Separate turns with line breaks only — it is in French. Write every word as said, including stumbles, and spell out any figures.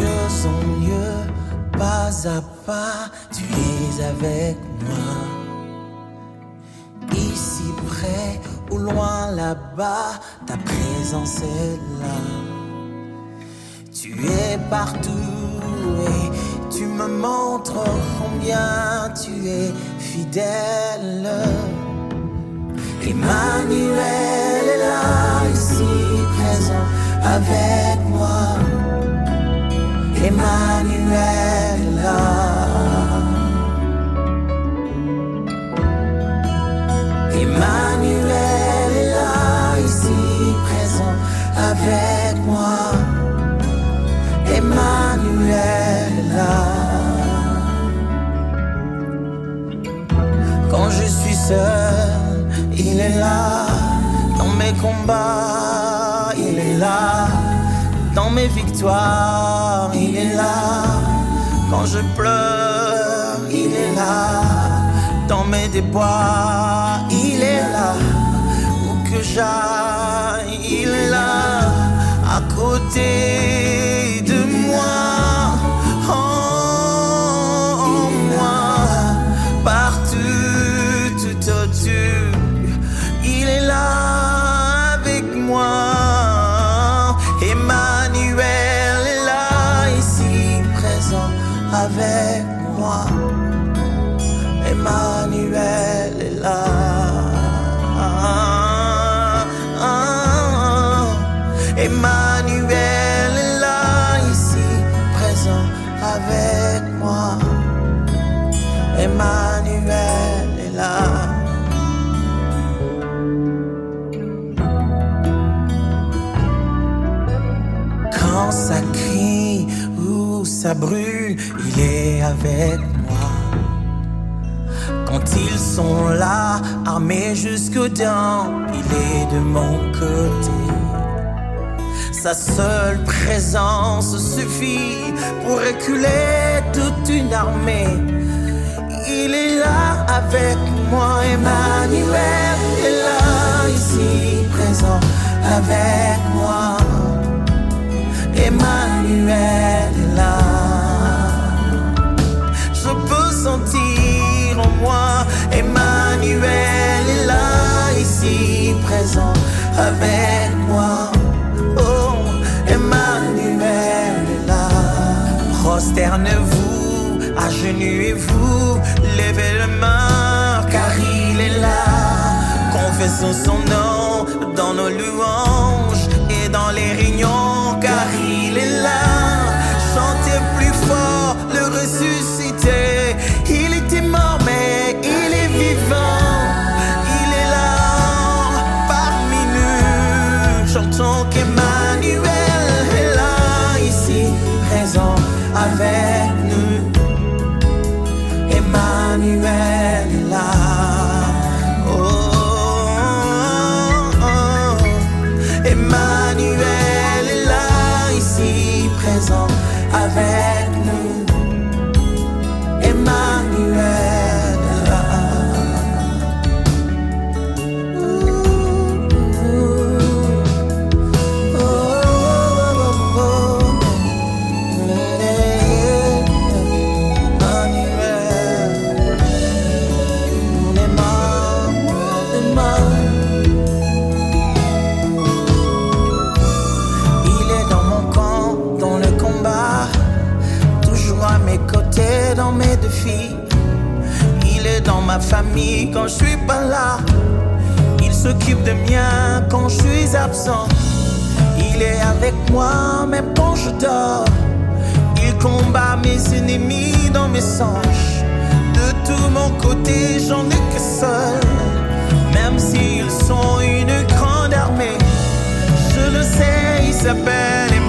mieux en mieux, pas à pas, tu es avec moi. Ici près ou loin là-bas, ta présence est là. Tu es partout et tu me montres combien tu es fidèle. Emmanuel est là, ici présent avec moi. Emmanuel est là. Emmanuel est là, ici présent avec moi. Emmanuel est là. Quand je suis seul, il est là. Dans mes combats, il est là. Dans mes victoires, il est là. Quand je pleure, il est là. Dans mes déboires, il est là. Où que j'aille, il est là. À côté de moi, en moi, partout, tout autour, il est là avec moi. Emmanuel est là, ici présent avec moi. Emmanuel est là. Emmanuel est là, ici présent avec moi. Emmanuel est là. Quand ça crie ou ça brûle, il est avec moi. Quand ils sont là, armés jusqu'aux dents, il est de mon côté. Sa seule présence suffit pour reculer toute une armée. Il est là avec moi, Emmanuel est là, ici présent avec moi. Emmanuel est là. Je peux sentir en moi, Emmanuel est là, ici présent avec moi. Emmanuel est là. Prosternez-vous, agenouillez-vous, levez les mains, car il est là. Confessons son nom dans nos louanges et dans les réunions, car il est là. Chantez plus fort, le ressuscité. Il était mort, mais il est vivant. Il est là parmi nous. Chantons qu'Emmanuel présent avec nous. Emmanuel est là. Oh, oh, oh. Emmanuel est là, ici présent avec nous. Emmanuel est là. Dans mes défis, il est dans ma famille quand je suis pas là. Il s'occupe de mien quand je suis absent. Il est avec moi même quand je dors. Il combat mes ennemis dans mes songes. De tout mon côté, j'en ai que seul. Même s'ils sont une grande armée, je le sais, il s'appelle Emmanuel.